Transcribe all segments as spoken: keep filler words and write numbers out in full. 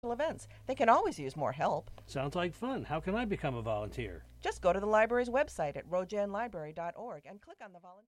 events. They can always use more help. Sounds like fun. How can I become a volunteer? Just go to the library's website at rojan library dot org and click on the volunteer.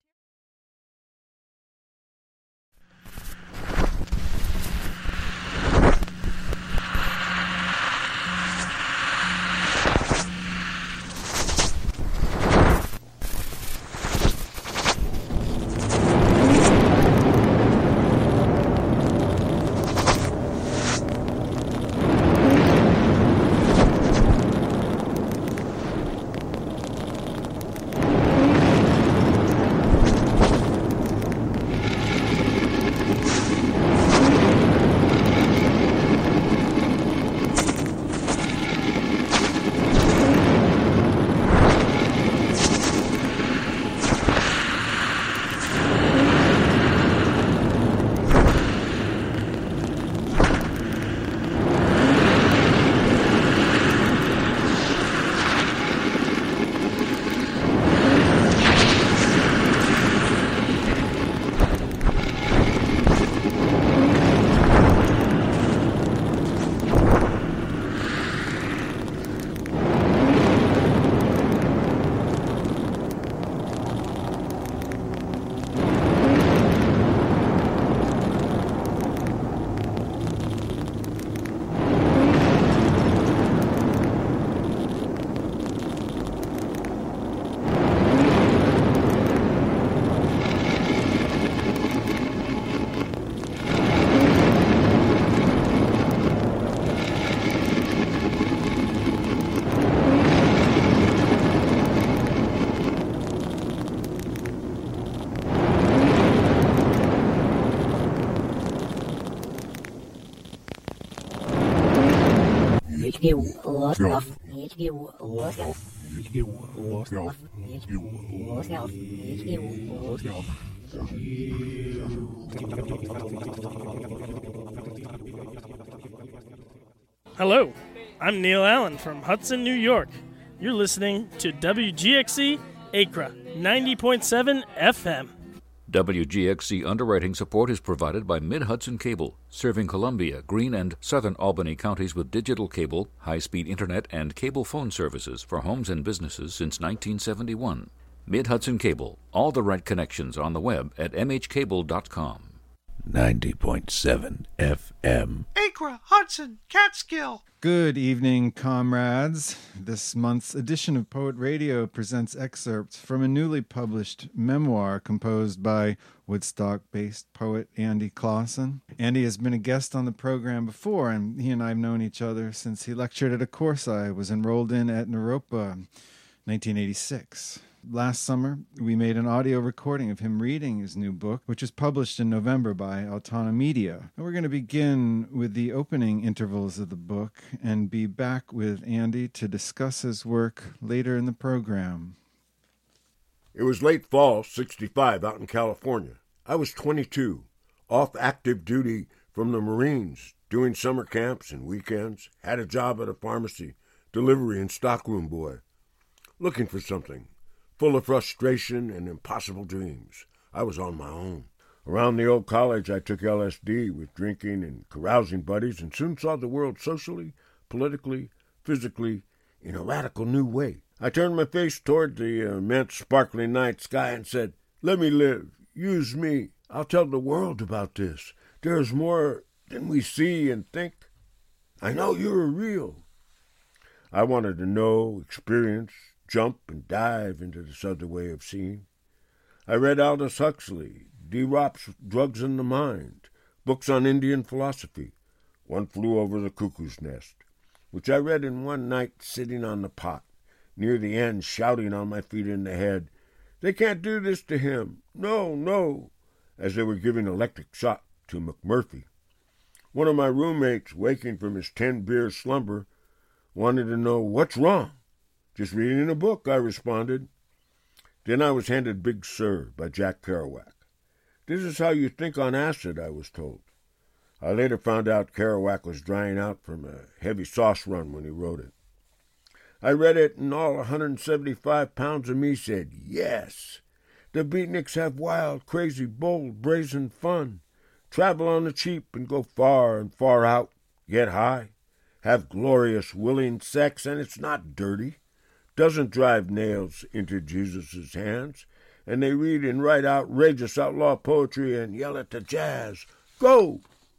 Hello, I'm Neil Allen from Hudson, New York. You're listening to W G X C Acra ninety point seven F M. W G X C underwriting support is provided by Mid-Hudson Cable, serving Columbia, Greene, and southern Albany counties with digital cable, high-speed internet, and cable phone services for homes and businesses since nineteen seventy-one. Mid-Hudson Cable, all the right connections on the web at m h cable dot com. ninety point seven F M. Acra, Hudson, Catskill. Good evening, comrades. This month's edition of Poet Radio presents excerpts from a newly published memoir composed by Woodstock-based poet Andy Clausen. Andy has been a guest on the program before, and he and I have known each other since he lectured at a course I was enrolled in at Naropa, nineteen eighty-six. Last summer, we made an audio recording of him reading his new book, which was published in November by Altana Media. And we're going to begin with the opening intervals of the book and be back with Andy to discuss his work later in the program. It was late fall, sixty-five, out in California. I was twenty-two, off active duty from the Marines, doing summer camps and weekends, had a job at a pharmacy, delivery and stockroom boy, looking for something. Full of frustration and impossible dreams. I was on my own. Around the old college, I took L S D with drinking and carousing buddies and soon saw the world socially, politically, physically, in a radical new way. I turned my face toward the immense sparkling night sky and said, "Let me live. Use me. I'll tell the world about this. There is more than we see and think. I know you're real." I wanted to know, experience, jump and dive into this other way of seeing. I read Aldous Huxley, D. Rop's Drugs in the Mind, books on Indian philosophy. One Flew Over the Cuckoo's Nest, which I read in one night sitting on the pot, near the end shouting on my feet in the head, "They can't do this to him. No, no," as they were giving electric shock to McMurphy. One of my roommates, waking from his ten-beer slumber, wanted to know what's wrong. "Just reading a book," I responded. Then I was handed Big Sur by Jack Kerouac. This is how you think on acid, I was told. I later found out Kerouac was drying out from a heavy sauce run when he wrote it. I read it, and all one hundred seventy-five pounds of me said, yes. The beatniks have wild, crazy, bold, brazen fun. Travel on the cheap and go far and far out, get high. have glorious, willing sex, and it's not dirty, doesn't drive nails into Jesus' hands, and they read and write outrageous outlaw poetry and yell at the jazz, "Go!"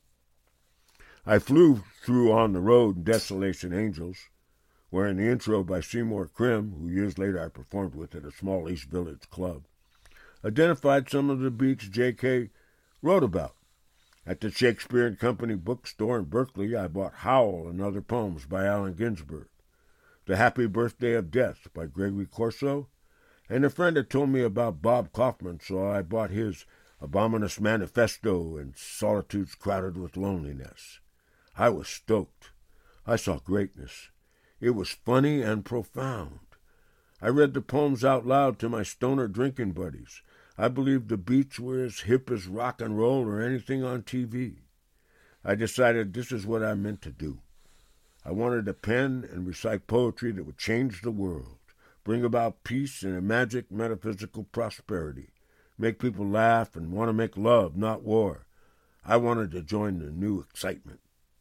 I flew through On the Road and Desolation Angels, where in the intro by Seymour Krim, who years later I performed with at a small East Village club, identified some of the beats J K wrote about. At the Shakespeare and Company bookstore in Berkeley, I bought Howl and Other Poems by Allen Ginsberg, The Happy Birthday of Death by Gregory Corso, and a friend had told me about Bob Kaufman, so I bought his Abominus Manifesto and Solitudes Crowded with Loneliness. I was stoked. I saw greatness. It was funny and profound. I read the poems out loud to my stoner drinking buddies. I believed the beats were as hip as rock and roll or anything on T V. I decided this is what I meant to do. I wanted to pen and recite poetry that would change the world, bring about peace and a magic metaphysical prosperity, make people laugh and want to make love, not war. I wanted to join the new excitement.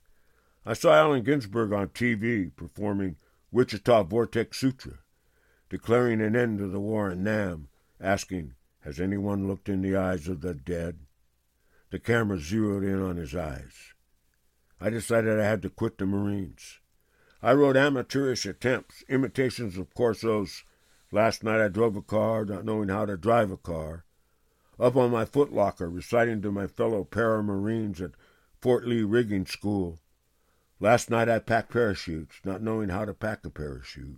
I saw Allen Ginsberg on T V performing Wichita Vortex Sutra, declaring an end to the war in Nam, asking, "Has anyone looked in the eyes of the dead?" The camera zeroed in on his eyes. I decided I had to quit the Marines. I wrote amateurish attempts, imitations of Corso's "Last night I drove a car, not knowing how to drive a car," up on my footlocker reciting to my fellow para-Marines at Fort Lee Rigging School, "Last night I packed parachutes, not knowing how to pack a parachute."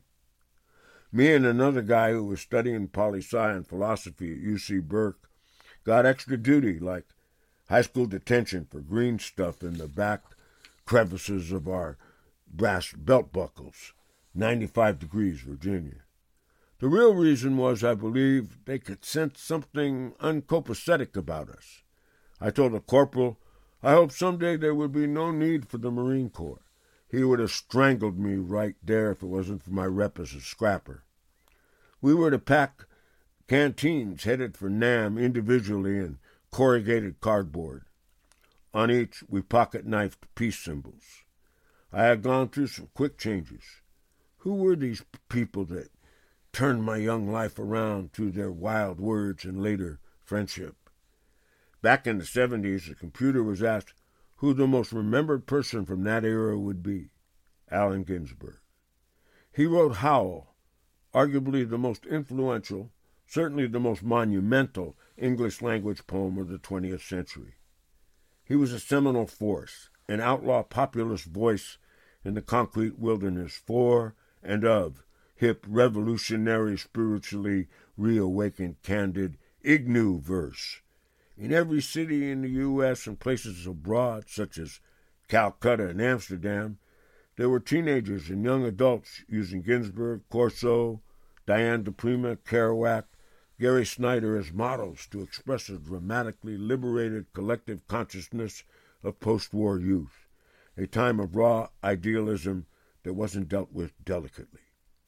Me and another guy who was studying poli-sci and philosophy at U C Berkeley got extra duty, like high school detention for green stuff in the back crevices of our brass belt buckles, ninety-five degrees, Virginia. The real reason was, I believe, they could sense something uncopacetic about us. I told the corporal I hoped someday there would be no need for the Marine Corps. He would have strangled me right there if it wasn't for my rep as a scrapper. We were to pack canteens headed for Nam individually in corrugated cardboard. On each, we pocket-knifed peace symbols. I had gone through some quick changes. Who were these people that turned my young life around through their wild words and later friendship? Back in the seventies, the computer was asked who the most remembered person from that era would be. Allen Ginsberg. He wrote Howl, arguably the most influential, certainly the most monumental English-language poem of the twentieth century. He was a seminal force, an outlaw populist voice in the concrete wilderness for and of hip, revolutionary, spiritually reawakened, candid, Ignu verse. In every city in the U S and places abroad, such as Calcutta and Amsterdam, there were teenagers and young adults using Ginsberg, Corso, Diane de Prima, Kerouac, Gary Snyder as models to express a dramatically liberated collective consciousness of post-war youth, a time of raw idealism that wasn't dealt with delicately.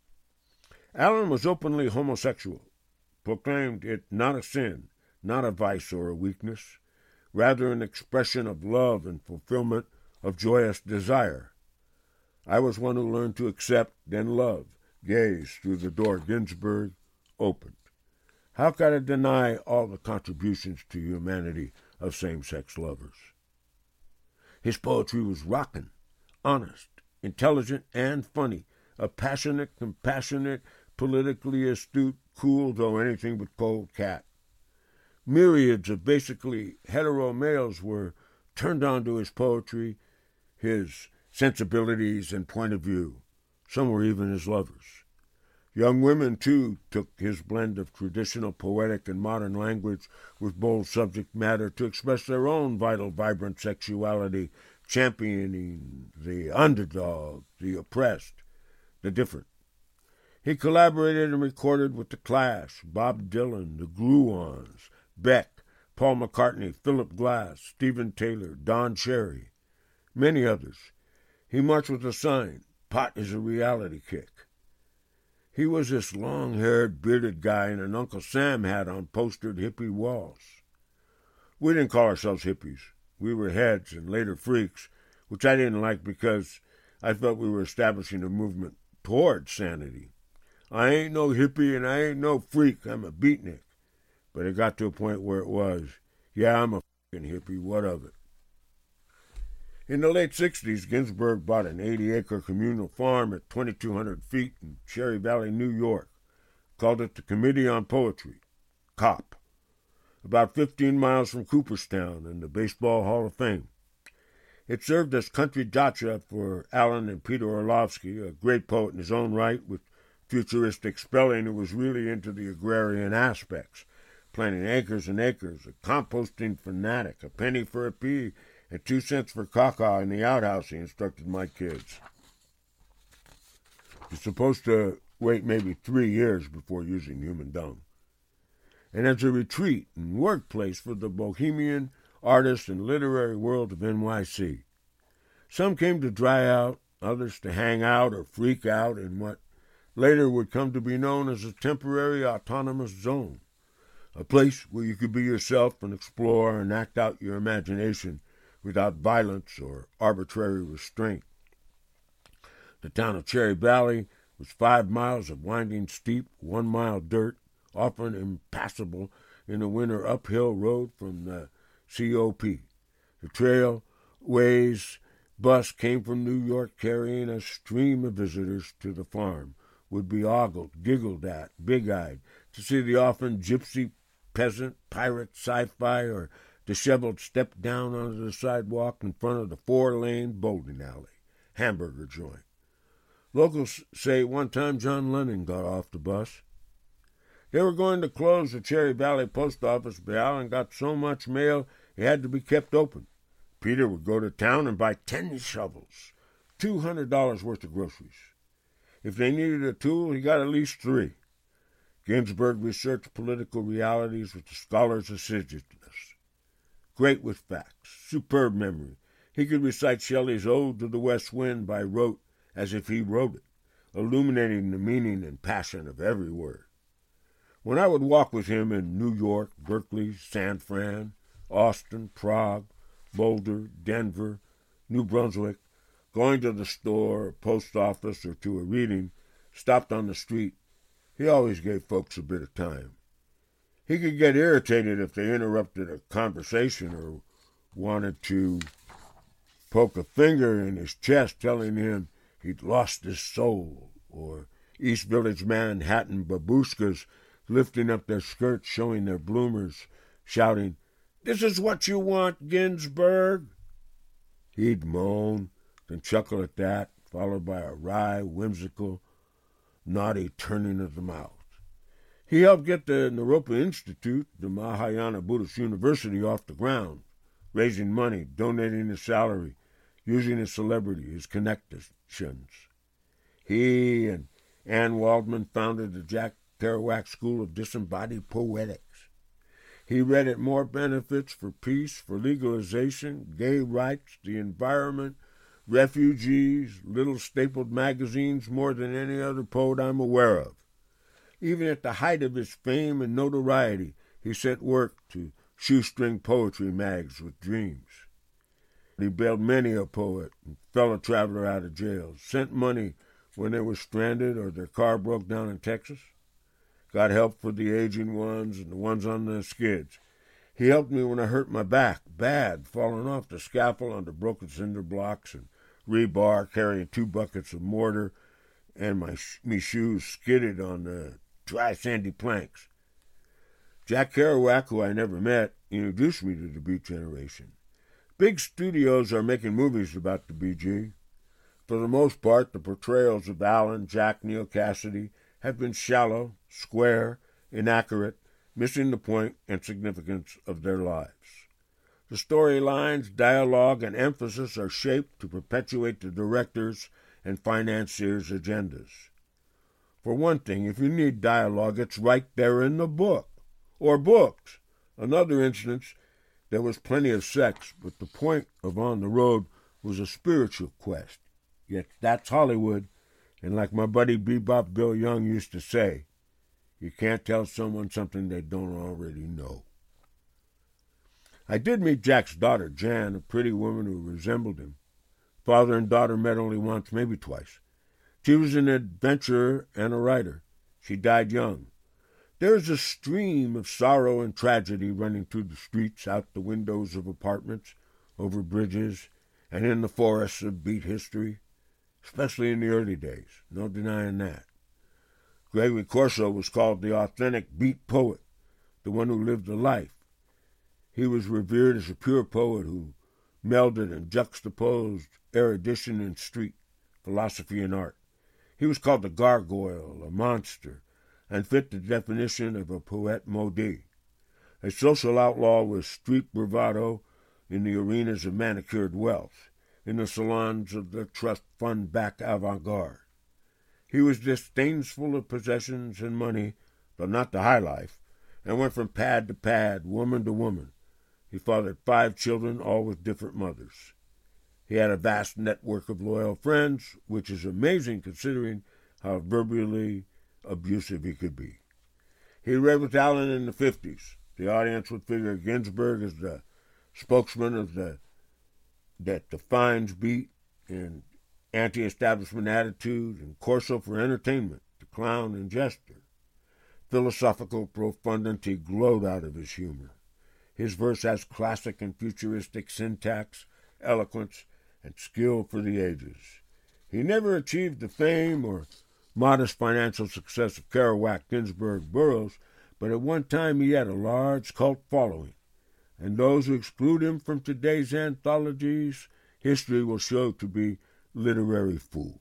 Allen was openly homosexual, proclaimed it not a sin, not a vice or a weakness, rather an expression of love and fulfillment of joyous desire. I was one who learned to accept, then love, gaze through the door Ginsberg opened. How could I deny all the contributions to humanity of same-sex lovers? His poetry was rockin', honest, intelligent, and funny, a passionate, compassionate, politically astute, cool, though anything but cold cat. Myriads of basically hetero males were turned on to his poetry, his sensibilities and point of view. Some were even his lovers. Young women, too, took his blend of traditional poetic and modern language with bold subject matter to express their own vital, vibrant sexuality, championing the underdog, the oppressed, the different. He collaborated and recorded with The Clash, Bob Dylan, the Gluons, Beck, Paul McCartney, Philip Glass, Stephen Taylor, Don Cherry, many others. He marched with a sign, "Pot is a reality kick." He was this long-haired, bearded guy in an Uncle Sam hat on postered hippie walls. We didn't call ourselves hippies. We were heads and later freaks, which I didn't like because I felt we were establishing a movement toward sanity. I ain't no hippie and I ain't no freak. I'm a beatnik. But it got to a point where it was, yeah, I'm a fucking hippie. What of it? In the late sixties, Ginsberg bought an eighty-acre communal farm at twenty-two hundred feet in Cherry Valley, New York. Called it the Committee on Poetry, C O P, about fifteen miles from Cooperstown and the Baseball Hall of Fame. It served as country dacha for Alan and Peter Orlovsky, a great poet in his own right with futuristic spelling who was really into the agrarian aspects, planting acres and acres, a composting fanatic, a penny for a pea, and two cents for caca in the outhouse, he instructed my kids. You're supposed to wait maybe three years before using human dung. And as a retreat and workplace for the bohemian, artist, and literary world of N Y C. Some came to dry out, others to hang out or freak out in what later would come to be known as a temporary autonomous zone, a place where you could be yourself and explore and act out your imagination without violence or arbitrary restraint. The town of Cherry Valley was five miles of winding steep, one-mile dirt, often impassable in a winter uphill road from the C O P. The Trailways bus came from New York carrying a stream of visitors to the farm, would be ogled, giggled at, big-eyed, to see the often gypsy, peasant, pirate, sci-fi, or disheveled step down onto the sidewalk in front of the four-lane bowling alley, hamburger joint. Locals say one time John Lennon got off the bus. They were going to close the Cherry Valley post office, but Alan got so much mail it had to be kept open. Peter would go to town and buy ten shovels, two hundred dollars worth of groceries. If they needed a tool, he got at least three. Ginsberg researched political realities with a scholar's assiduousness. Great with facts, superb memory. He could recite Shelley's Ode to the West Wind by rote as if he wrote it, illuminating the meaning and passion of every word. When I would walk with him in New York, Berkeley, San Fran, Austin, Prague, Boulder, Denver, New Brunswick, going to the store, post office, or to a reading, stopped on the street, he always gave folks a bit of time. He could get irritated if they interrupted a conversation or wanted to poke a finger in his chest telling him he'd lost his soul, or East Village Manhattan babushkas lifting up their skirts, showing their bloomers, shouting, "This is what you want, Ginsberg." He'd moan, then chuckle at that, followed by a wry, whimsical, naughty turning of the mouth. He helped get the Naropa Institute, the Mahayana Buddhist University, off the ground, raising money, donating his salary, using his celebrity, his connections. He and Ann Waldman founded the Jack Kerouac School of Disembodied Poetics. He read at more benefits for peace, for legalization, gay rights, the environment, refugees, little stapled magazines more than any other poet I'm aware of. Even at the height of his fame and notoriety, he set work to shoestring poetry mags with dreams. He bailed many a poet and fellow traveler out of jail, sent money when they were stranded or their car broke down in Texas, got help for the aging ones and the ones on the skids. He helped me when I hurt my back, bad, falling off the scaffold onto broken cinder blocks and rebar, carrying two buckets of mortar, and my me shoes skidded on the dry sandy planks. Jack Kerouac, who I never met, introduced me to the Beat Generation. Big studios are making movies about the B G. For the most part, the portrayals of Alan, Jack, Neil Cassidy have been shallow, square, inaccurate, missing the point and significance of their lives. The storylines, dialogue, and emphasis are shaped to perpetuate the directors' and financiers' agendas. For one thing, if you need dialogue, it's right there in the book, or books. Another instance, there was plenty of sex, but the point of On the Road was a spiritual quest. Yet that's Hollywood, and like my buddy Bebop Bill Young used to say, you can't tell someone something they don't already know. I did meet Jack's daughter, Jan, a pretty woman who resembled him. Father and daughter met only once, maybe twice. She was an adventurer and a writer. She died young. There is a stream of sorrow and tragedy running through the streets, out the windows of apartments, over bridges, and in the forests of beat history, especially in the early days. No denying that. Gregory Corso was called the authentic beat poet, the one who lived the life. He was revered as a pure poet who melded and juxtaposed erudition and street, philosophy and art. He was called the gargoyle, a monster, and fit the definition of a poet maudit. A social outlaw with street bravado in the arenas of manicured wealth, in the salons of the trust fund-backed avant-garde. He was disdainful of possessions and money, but not the high life, and went from pad to pad, woman to woman. He fathered five children, all with different mothers. He had a vast network of loyal friends, which is amazing considering how verbally abusive he could be. He read with Allen in the fifties. The audience would figure Ginsberg as the spokesman of the that defines beat and anti-establishment attitude, and Corso for entertainment, the clown and jester. Philosophical profundity glowed out of his humor. His verse has classic and futuristic syntax, eloquence, and skill for the ages. He never achieved the fame or modest financial success of Kerouac, Ginsberg, Burroughs, but at one time he had a large cult following, and those who exclude him from today's anthologies, history will show to be literary fools.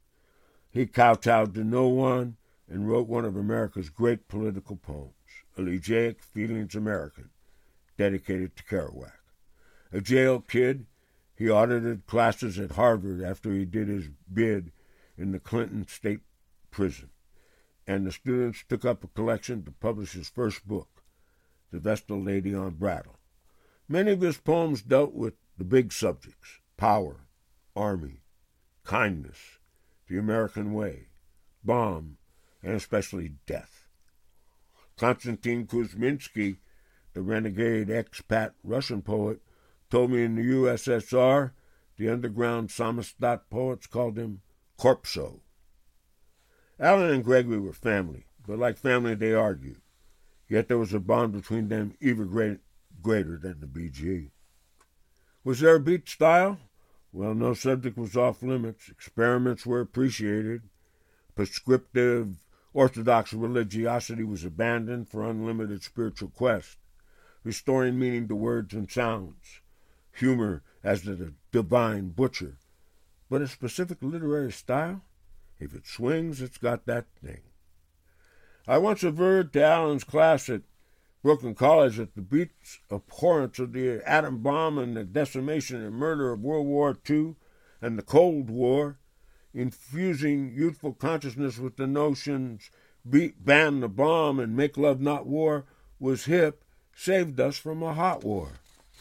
He kowtowed to no one and wrote one of America's great political poems, Elegiac Feelings American, dedicated to Kerouac. A jail kid, he audited classes at Harvard after he did his bid in the Clinton State Prison, and the students took up a collection to publish his first book, The Vestal Lady on Brattle. Many of his poems dealt with the big subjects: power, army, kindness, the American way, bomb, and especially death. Konstantin Kuzminsky, the renegade expat Russian poet, told me in the U S S R the underground Samizdat poets called him Corpso. Allen and Gregory were family, but like family they argued. Yet there was a bond between them even great, greater than the B G. Was there a beat style? Well, no subject was off limits. Experiments were appreciated. Prescriptive orthodox religiosity was abandoned for unlimited spiritual quest, restoring meaning to words and sounds. Humor as the divine butcher. But a specific literary style? If it swings, it's got that thing. I once averred to Allen's class at Brooklyn College that the beat's abhorrence of the atom bomb and the decimation and murder of World War Two and the Cold War, infusing youthful consciousness with the notions beat, ban the bomb, and make love not war, was hip, saved us from a hot war.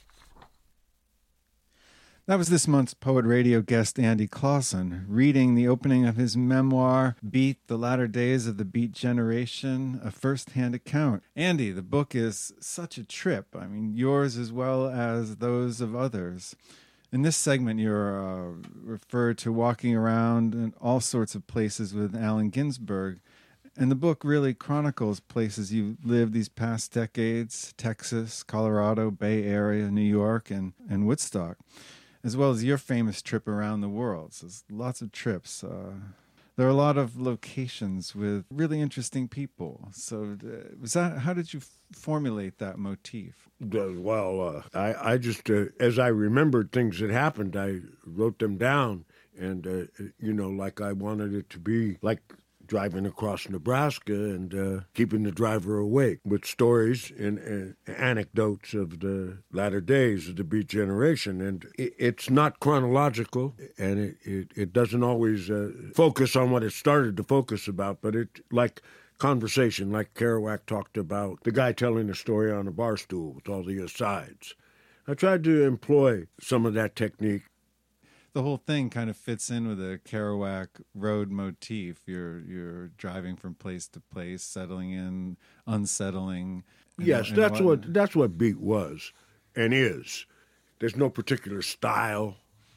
That was this month's Poet Radio guest Andy Clausen, reading the opening of his memoir, Beat, The Latter Days of the Beat Generation, a first-hand account. Andy, the book is such a trip. I mean, yours as well as those of others. In this segment, you're uh, referred to walking around in all sorts of places with Allen Ginsberg, and the book really chronicles places you've lived these past decades: Texas, Colorado, Bay Area, New York, and, and Woodstock, as well as your famous trip around the world. So there's lots of trips. Uh, there are a lot of locations with really interesting people. So uh, was that, how did you f- formulate that motif? Uh, well, uh, I, I just, uh, as I remembered things that happened, I wrote them down. And, uh, you know, like I wanted it to be like driving across Nebraska and uh, keeping the driver awake with stories and uh, anecdotes of the latter days of the Beat Generation. And it, it's not chronological, and it, it, it doesn't always uh, focus on what it started to focus about, but it, like conversation, like Kerouac talked about, the guy telling a story on a bar stool with all the asides. I tried to employ some of that technique. The whole thing kind of fits in with a Kerouac road motif. You're you're driving from place to place, settling in, unsettling. And, yes, and that's what, what that's what beat was and is. There's no particular style.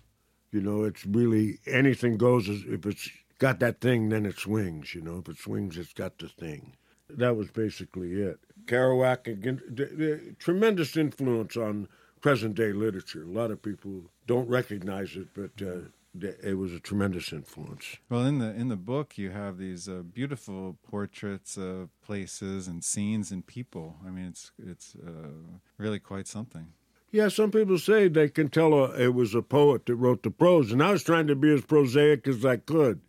You know, it's really anything goes. If it's got that thing, then it swings. You know, if it swings, it's got the thing. That was basically it. Kerouac, again, the, the tremendous influence on present-day literature. A lot of people don't recognize it, but uh, it was a tremendous influence. Well, in the in the book, you have these uh, beautiful portraits of places and scenes and people. I mean, it's it's uh, really quite something. Yeah, some people say they can tell a, it was a poet that wrote the prose, and I was trying to be as prosaic as I could.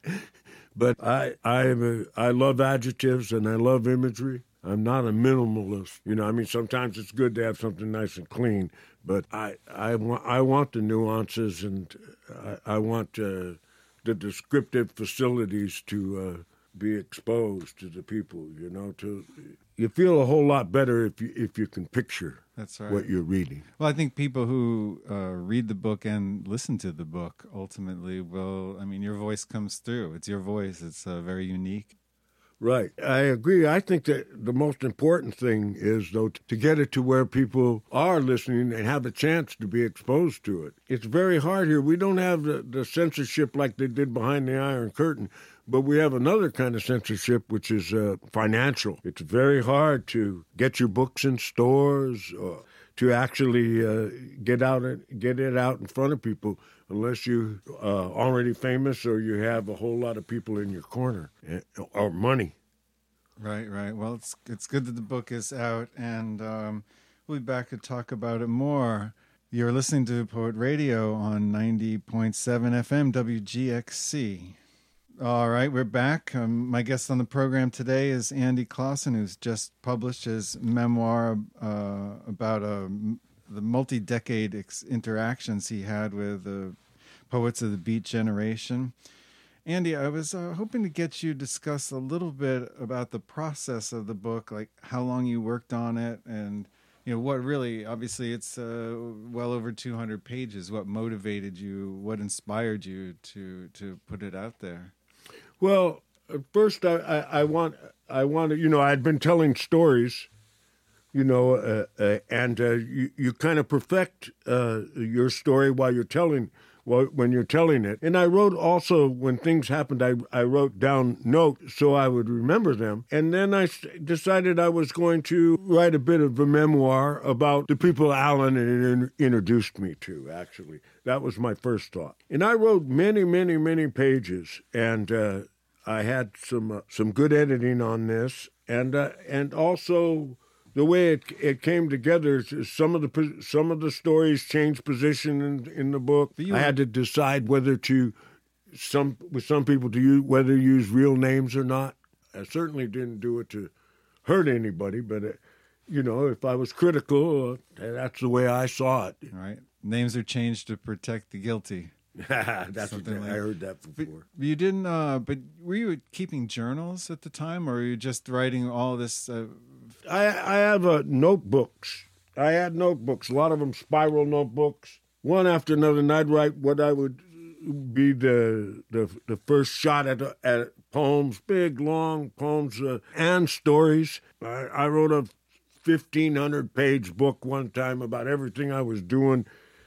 But I I am a, I love adjectives and I love imagery. I'm not a minimalist. You know, I mean, sometimes it's good to have something nice and clean, but I I want I want the nuances, and I, I want uh, the descriptive facilities to uh, be exposed to the people. You know, to you feel a whole lot better if you if you can picture. That's right. What you're reading. Well, I think people who uh, read the book and listen to the book ultimately will, I mean, your voice comes through. It's your voice. It's uh, very unique. Right. I agree. I think that the most important thing is, though, to get it to where people are listening and have a chance to be exposed to it. It's very hard here. We don't have the, the censorship like they did behind the Iron Curtain, but we have another kind of censorship, which is uh, financial. It's very hard to get your books in stores or to actually uh, get out and get it out in front of people unless you're uh, already famous or you have a whole lot of people in your corner or money. Right, right. Well, it's it's good that the book is out, and um, we'll be back to talk about it more. You're listening to Poet Radio on ninety point seven F M W G X C. All right, we're back. Um, my guest on the program today is Andy Clausen, who's just published his memoir uh, about uh, the multi-decade ex- interactions he had with the poets of the Beat Generation. Andy, I was uh, hoping to get you to discuss a little bit about the process of the book, like how long you worked on it, and you know what really, obviously it's uh, well over two hundred pages. What motivated you? What inspired you to to put it out there? Well, first I, I, I want I want to, you know, I'd been telling stories, you know, uh, uh, and uh, you you kind of perfect uh, your story while you're telling. Well, when you're telling it. And I wrote also, when things happened, I, I wrote down notes so I would remember them. And then I decided I was going to write a bit of a memoir about the people Alan in, introduced me to, actually. That was my first thought. And I wrote many, many, many pages. And uh, I had some uh, some good editing on this. And uh, and also... the way it it came together, some of the some of the stories changed position in, in the book. I had to decide whether to some with some people to use whether to use real names or not. I certainly didn't do it to hurt anybody, but uh, you know, if I was critical, uh, that's the way I saw it. All right, names are changed to protect the guilty. That's what like, I heard that before. But you didn't. Uh, but were you keeping journals at the time, or were you just writing all this? Uh, I I have uh, notebooks. I had notebooks. A lot of them spiral notebooks. One after another, and I'd write what I would be the the the first shot at at poems, big long poems uh, and stories. I, I wrote a fifteen hundred page book one time about everything I was doing.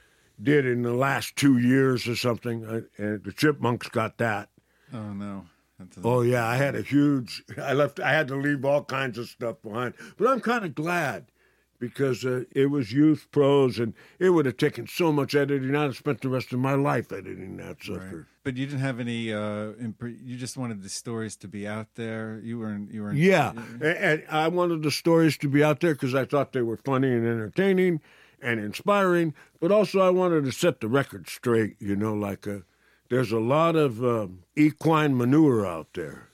Did in the last two years or something, I, and the Chipmunks got that. Oh no! Oh yeah, I had a huge. I left. I had to leave all kinds of stuff behind, but I'm kind of glad because uh, it was youth prose, and it would have taken so much editing. I'd have spent the rest of my life editing that sucker. Right. But you didn't have any. Uh, imp- you just wanted the stories to be out there. You weren't. You weren't. Yeah, and, and I wanted the stories to be out there because I thought they were funny and entertaining and inspiring, but also I wanted to set the record straight, you know, like a, there's a lot of um, equine manure out there.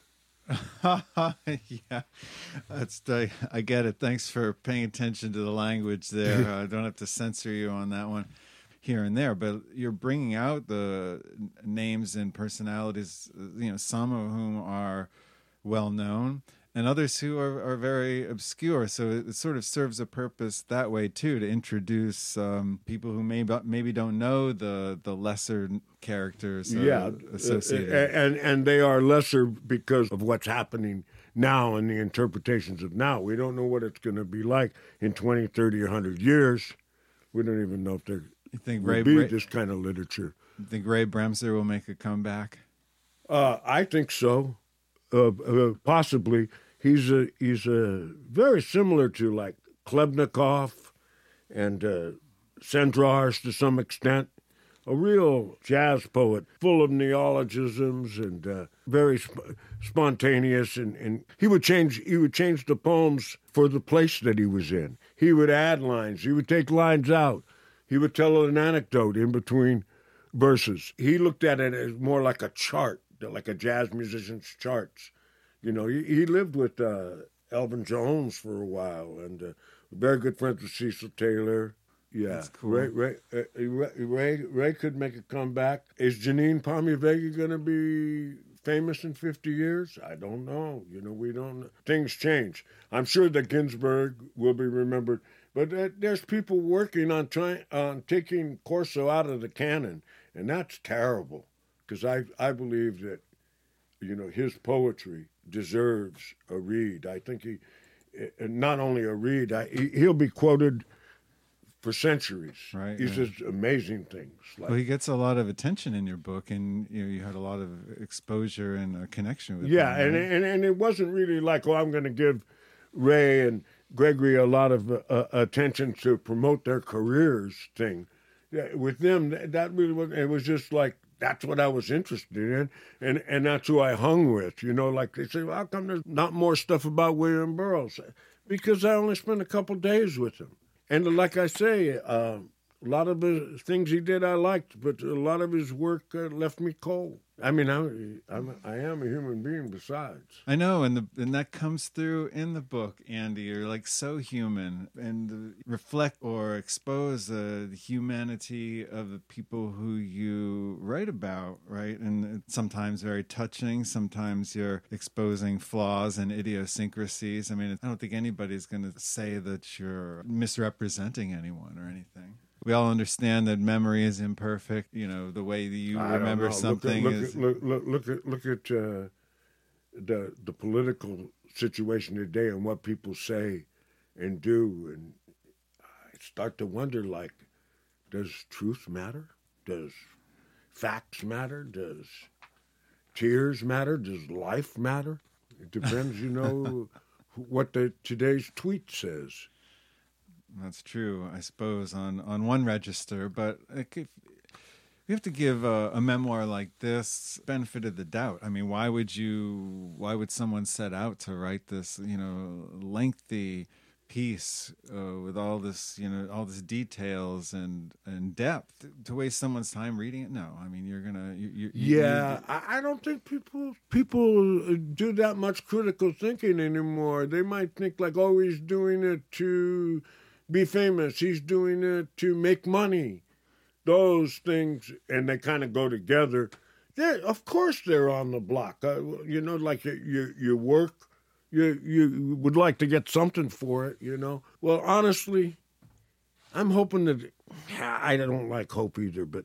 Yeah, that's the, I get it. Thanks for paying attention to the language there. I don't have to censor you on that one here and there, but you're bringing out the names and personalities, you know, some of whom are well known, and others who are, are very obscure. So it sort of serves a purpose that way, too, to introduce um, people who maybe maybe don't know the, the lesser characters uh, yeah, associated. Uh, and, and they are lesser because of what's happening now and the interpretations of now. We don't know what it's going to be like in twenty, thirty, or one hundred years. We don't even know if there you think will Ray, be Ray, this kind of literature. Think Ray Bremser will make a comeback? Uh, I think so. Uh, uh, possibly. He's a, he's a very similar to like Klebnikov and uh, Sendrars to some extent. A real jazz poet, full of neologisms and uh, very sp- spontaneous. And, and he would change he would change the poems for the place that he was in. He would add lines. He would take lines out. He would tell an anecdote in between verses. He looked at it as more like a chart, like a jazz musician's charts. You know, he, he lived with uh, Elvin Jones for a while, and uh, very good friends with Cecil Taylor. Yeah, That's cool. Ray, Ray, uh, Ray, Ray, Ray could make a comeback. Is Janine Pommy Vega going to be famous in fifty years? I don't know. You know, we don't know. Things change. I'm sure that Ginsberg will be remembered, but uh, there's people working on trying on taking Corso out of the canon, and that's terrible because I I believe that, you know, his poetry deserves a read. I think he, uh, not only a read, I, he, he'll be quoted for centuries. Right, He yeah. says amazing things. Like, Well, he gets a lot of attention in your book, and you know you had a lot of exposure and a connection with yeah, him. and, right? and and it wasn't really like, oh, I'm going to give Ray and Gregory a lot of uh, attention to promote their careers thing. Yeah, with them, that, that really was. It was just like that's what I was interested in, and and that's who I hung with. You know, like they say, well, how come there's not more stuff about William Burroughs? Because I only spent a couple days with him. And like I say, uh, a lot of the things he did I liked, but a lot of his work uh, left me cold. I mean, I'm, I'm, I am a human being besides. I know, and the and that comes through in the book, Andy. You're like so human, and uh, reflect or expose uh, the humanity of the people who you write about, right? And it's sometimes very touching. Sometimes you're exposing flaws and idiosyncrasies. I mean, I don't think anybody's going to say that you're misrepresenting anyone or anything. We all understand that memory is imperfect. You know, the way that you I don't remember know. something look at, look is. At, look, look, look at look at uh, the the political situation today and what people say and do, and I start to wonder: like, does truth matter? Does facts matter? Does tears matter? Does life matter? It depends, you know, what the today's tweet says. That's true, I suppose, on, on one register. But if you have to give a, a memoir like this benefit of the doubt. I mean, why would you? Why would someone set out to write this, you know, lengthy piece uh, with all this, you know, all this details and, and depth to waste someone's time reading it? No, I mean, you're gonna. You, you, Yeah, you, I, I don't think people people do that much critical thinking anymore. They might think like, oh, he's doing it to be famous. He's doing it to make money. Those things, and they kind of go together. They're, of course, they're on the block. Uh, you know, like you, you, you work, you, you would like to get something for it, you know. Well, honestly, I'm hoping that, I don't like hope either, but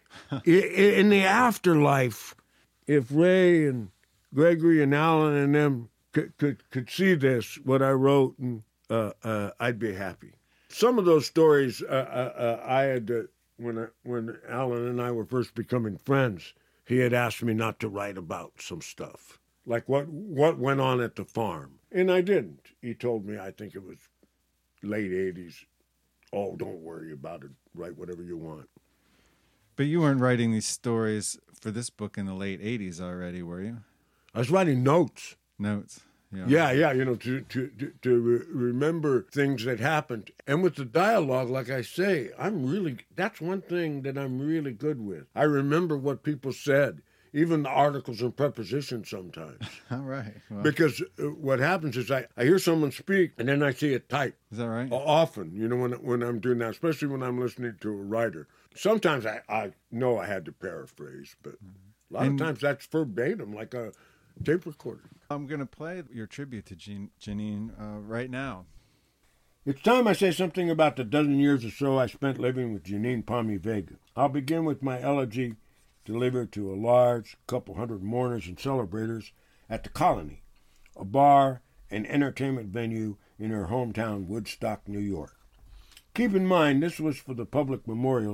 in the afterlife, if Ray and Gregory and Alan and them could, could, could see this, what I wrote, and uh, uh, I'd be happy. Some of those stories uh, uh, uh, I had, uh, when I, when Alan and I were first becoming friends, he had asked me not to write about some stuff, like what what went on at the farm, and I didn't. He told me, I think it was late eighties, oh, don't worry about it, write whatever you want. But you weren't writing these stories for this book in the late eighties already, were you? I was writing notes. Notes. Yeah, yeah, yeah, you know, to to to, to re- remember things that happened. And with the dialogue, like I say, I'm really, that's one thing that I'm really good with. I remember what people said, even the articles and prepositions sometimes. All right. Well, Because uh, what happens is I, I hear someone speak, and then I see it typed. is that right? Often, you know, when when I'm doing that, especially when I'm listening to a writer. Sometimes I, I know I had to paraphrase, but a lot And- of times that's verbatim, like a tape recorder. I'm going to play your tribute to Jean, Janine uh, right now. It's time I say something about the dozen years or so I spent living with Janine Pommy Vega. I'll begin with my elegy delivered to a large couple hundred mourners and celebrators at the Colony, a bar and entertainment venue in her hometown, Woodstock, New York. Keep in mind, this was for the public memorial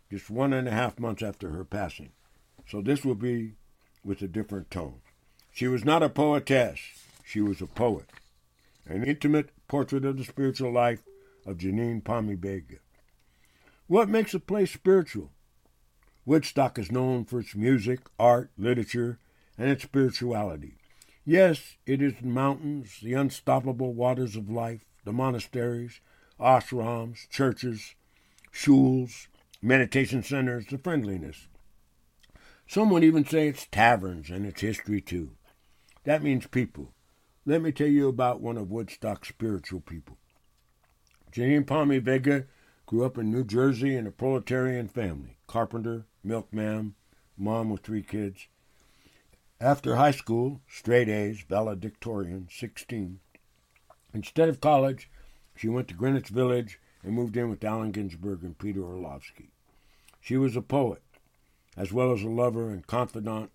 just one and a half months after her passing. So this will be with a different tone. She was not a poetess. She was a poet. An intimate portrait of the spiritual life of Janine Pommy Vega. What makes a place spiritual? Woodstock is known for its music, art, literature, and its spirituality. Yes, it is the mountains, the unstoppable waters of life, the monasteries, ashrams, churches, shuls, meditation centers, the friendliness. Some would even say it's taverns and its history too. That means people. Let me tell you about one of Woodstock's spiritual people. Janine Pommy Vega grew up in New Jersey in a proletarian family, carpenter, milkman, mom with three kids. After high school, straight A's, valedictorian, sixteen. Instead of college, she went to Greenwich Village and moved in with Allen Ginsberg and Peter Orlovsky. She was a poet, as well as a lover and confidant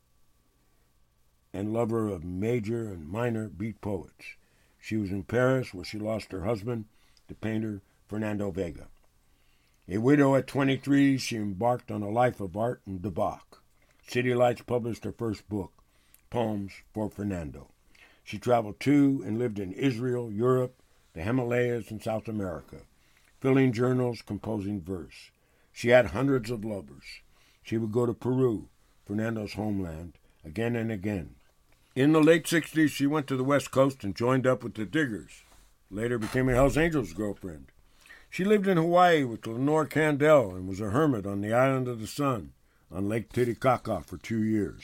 and lover of major and minor beat poets. She was in Paris, where she lost her husband, the painter Fernando Vega. A widow at twenty-three, she embarked on a life of art and debauch. City Lights published her first book, Poems for Fernando. She traveled to and lived in Israel, Europe, the Himalayas, and South America, filling journals, composing verse. She had hundreds of lovers. She would go to Peru, Fernando's homeland, again and again. In the late sixties, she went to the West Coast and joined up with the Diggers, later became a Hells Angels girlfriend. She lived in Hawaii with Lenore Kandel and was a hermit on the Island of the Sun on Lake Titicaca for two years.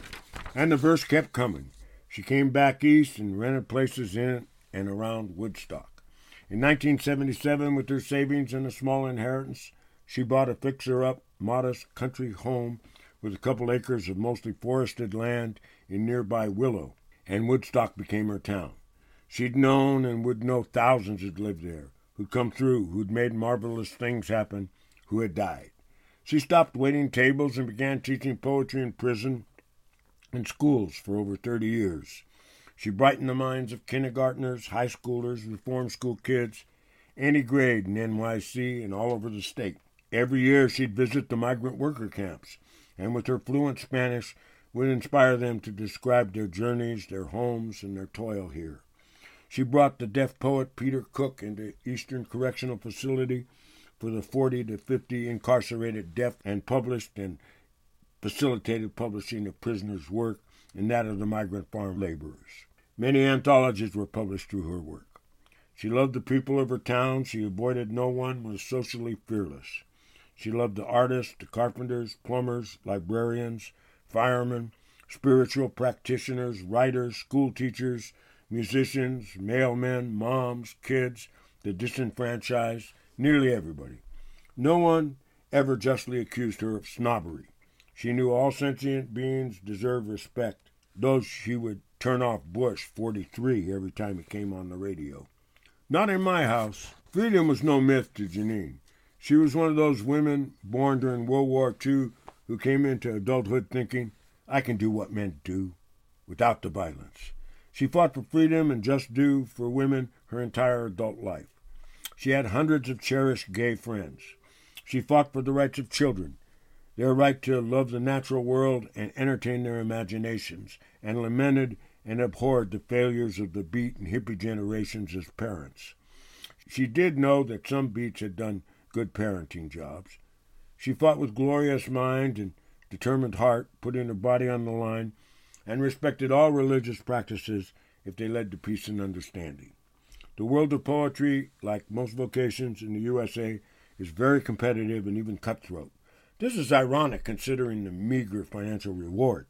And the verse kept coming. She came back east and rented places in and around Woodstock. In nineteen seventy-seven, with her savings and a small inheritance, she bought a fixer-up, modest country home with a couple acres of mostly forested land in nearby Willow, and Woodstock became her town. She'd known and would know thousands who'd lived there, who'd come through, who'd made marvelous things happen, who had died. She stopped waiting tables and began teaching poetry in prison and schools for over thirty years. She brightened the minds of kindergartners, high schoolers, reform school kids, any grade in N Y C and all over the state. Every year she'd visit the migrant worker camps, and with her fluent Spanish would inspire them to describe their journeys, their homes, and their toil here. She brought the deaf poet Peter Cook into Eastern Correctional Facility for the forty to fifty incarcerated deaf, and published and facilitated publishing of prisoners' work and that of the migrant farm laborers. Many anthologies were published through her work. She loved the people of her town. She avoided no one, was socially fearless. She loved the artists, the carpenters, plumbers, librarians, firemen, spiritual practitioners, writers, school teachers, musicians, mailmen, moms, kids, the disenfranchised, nearly everybody. No one ever justly accused her of snobbery. She knew all sentient beings deserve respect, though she would turn off Bush forty-three every time it came on the radio. Not in my house. Freedom was no myth to Janine. She was one of those women born during World War Two who came into adulthood thinking, I can do what men do, without the violence. She fought for freedom and just due for women her entire adult life. She had hundreds of cherished gay friends. She fought for the rights of children, their right to love the natural world and entertain their imaginations, and lamented and abhorred the failures of the beat and hippie generations as parents. She did know that some beats had done good parenting jobs. She fought with glorious mind and determined heart, putting her body on the line, and respected all religious practices if they led to peace and understanding. The world of poetry, like most vocations in the U S A, is very competitive and even cutthroat. This is ironic considering the meager financial rewards.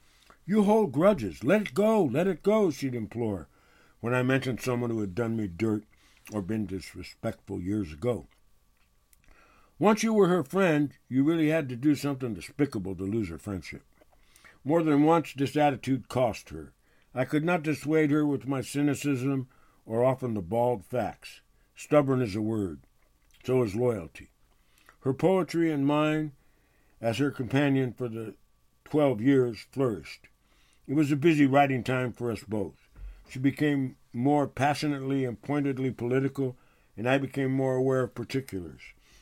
You hold grudges. Let it go, let it go, she'd implore, when I mentioned someone who had done me dirt or been disrespectful years ago. Once you were her friend, you really had to do something despicable to lose her friendship. More than once, this attitude cost her. I could not dissuade her with my cynicism or often the bald facts. Stubborn is a word. So is loyalty. Her poetry and mine, as her companion for the twelve years, flourished. It was a busy writing time for us both. She became more passionately and pointedly political, and I became more aware of particulars.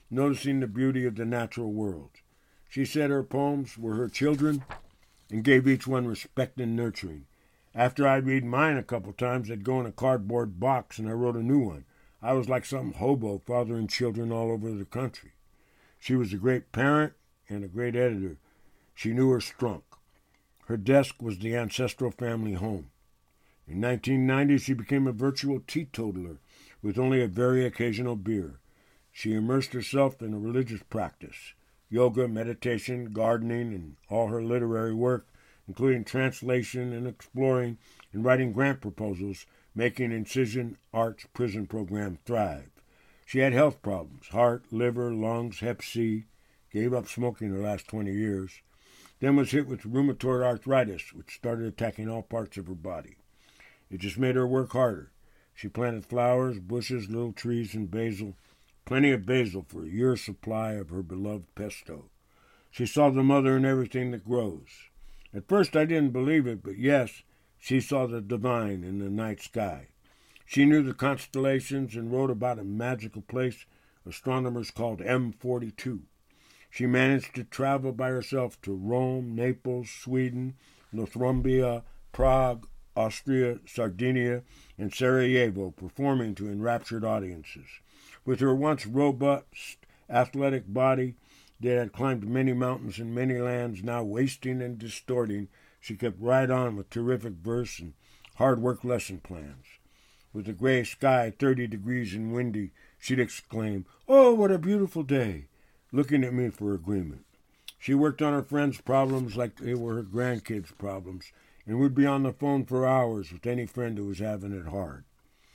noticing the beauty of the natural world. She said her poems were her children and gave each one respect and nurturing. After I'd read mine a couple times, they'd go in a cardboard box and I wrote a new one. I was like some hobo fathering children all over the country. She was a great parent and a great editor. She knew her strunk. Her desk was the ancestral family home. In nineteen ninety, she became a virtual teetotaler with only a very occasional beer. She immersed herself in a religious practice, yoga, meditation, gardening, and all her literary work, including translation and exploring and writing grant proposals, making Incision Art's prison program thrive. She had health problems, heart, liver, lungs, hep C, gave up smoking the last twenty years, then was hit with rheumatoid arthritis, which started attacking all parts of her body. It just made her work harder. She planted flowers, bushes, little trees, and basil, plenty of basil for a year's supply of her beloved pesto. She saw the mother in everything that grows. At first I didn't believe it, but yes, she saw the divine in the night sky. She knew the constellations and wrote about a magical place astronomers called M forty-two. She managed to travel by herself to Rome, Naples, Sweden, Northumbria, Prague, Austria, Sardinia, and Sarajevo, performing to enraptured audiences. With her once robust, athletic body that had climbed many mountains and many lands, now wasting and distorting, she kept right on with terrific verse and hard work lesson plans. With the gray sky thirty degrees and windy, she'd exclaim, "Oh, what a beautiful day," looking at me for agreement. She worked on her friends' problems like they were her grandkids' problems, and would be on the phone for hours with any friend who was having it hard.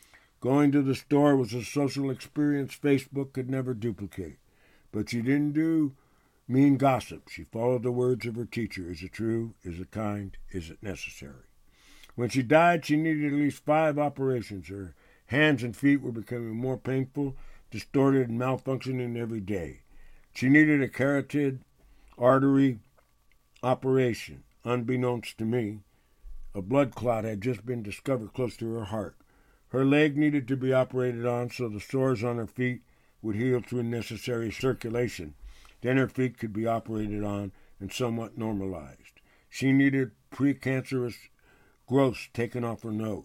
Going to the store was a social experience Facebook could never duplicate. But she didn't do mean gossip. She followed the words of her teacher. Is it true? Is it kind? Is it necessary? When she died, she needed at least five operations. Her hands and feet were becoming more painful, distorted, and malfunctioning every day. She needed a carotid artery operation. Unbeknownst to me, a blood clot had just been discovered close to her heart. Her leg needed to be operated on so the sores on her feet would heal through necessary circulation. Then her feet could be operated on and somewhat normalized. She needed precancerous growths taken off her nose.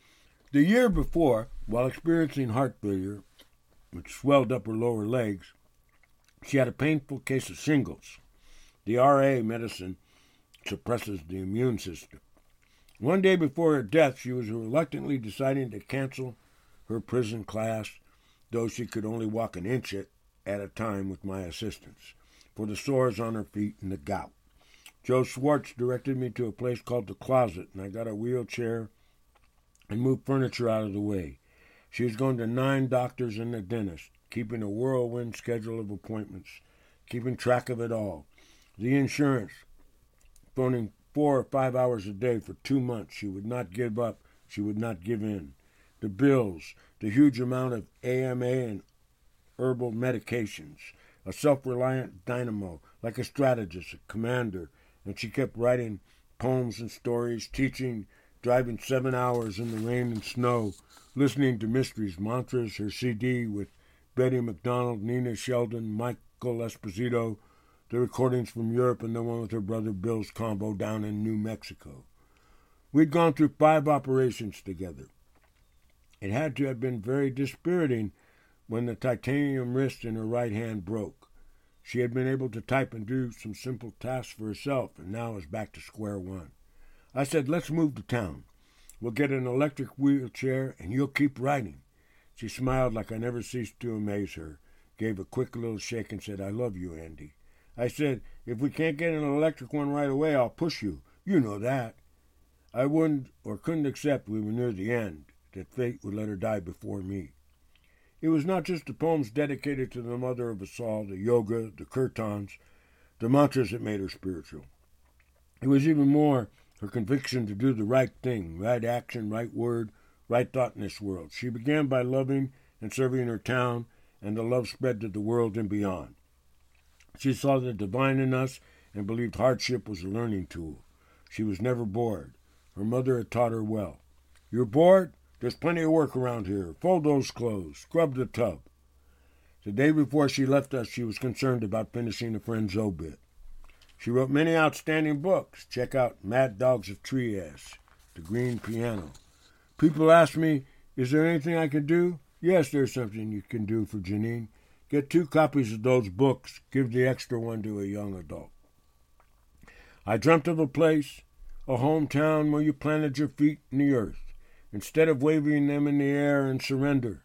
The year before, while experiencing heart failure, which swelled up her lower legs, she had a painful case of shingles. The R A medicine suppresses the immune system. One day before her death, she was reluctantly deciding to cancel her prison class, though she could only walk an inch at a time with my assistance, for the sores on her feet and the gout. Joe Schwartz directed me to a place called The Closet, and I got a wheelchair and moved furniture out of the way. She was going to nine doctors and a dentist, keeping a whirlwind schedule of appointments, keeping track of it all. The insurance, phoning four or five hours a day for two months. She would not give up. She would not give in. The bills, the huge amount of A M A and herbal medications, a self-reliant dynamo, like a strategist, a commander, and she kept writing poems and stories, teaching, driving seven hours in the rain and snow, listening to mysteries, mantras, her C D with Betty McDonald, Nina Sheldon, Michael Esposito, the recordings from Europe, and the one with her brother Bill's combo down in New Mexico. We'd gone through five operations together. It had to have been very dispiriting when the titanium wrist in her right hand broke. She had been able to type and do some simple tasks for herself, and now was back to square one. I said, "Let's move to town. We'll get an electric wheelchair, and you'll keep writing." She smiled like I never ceased to amaze her, gave a quick little shake, and said, "I love you, Andy." I said, "If we can't get an electric one right away, I'll push you. You know that." I wouldn't or couldn't accept we were near the end, that fate would let her die before me. It was not just the poems dedicated to the mother of us all, the yoga, the kirtans, the mantras that made her spiritual. It was even more her conviction to do the right thing, right action, right word, right thought in this world. She began by loving and serving her town, and the love spread to the world and beyond. She saw the divine in us and believed hardship was a learning tool. She was never bored. Her mother had taught her well. "You're bored? There's plenty of work around here. Fold those clothes. Scrub the tub." The day before she left us, she was concerned about finishing a friend's obit. She wrote many outstanding books. Check out Mad Dogs of Trieste, The Green Piano. People ask me, is there anything I can do? Yes, there's something you can do for Janine. Get two copies of those books. Give the extra one to a young adult. I dreamt of a place, a hometown where you planted your feet in the earth, instead of waving them in the air in surrender.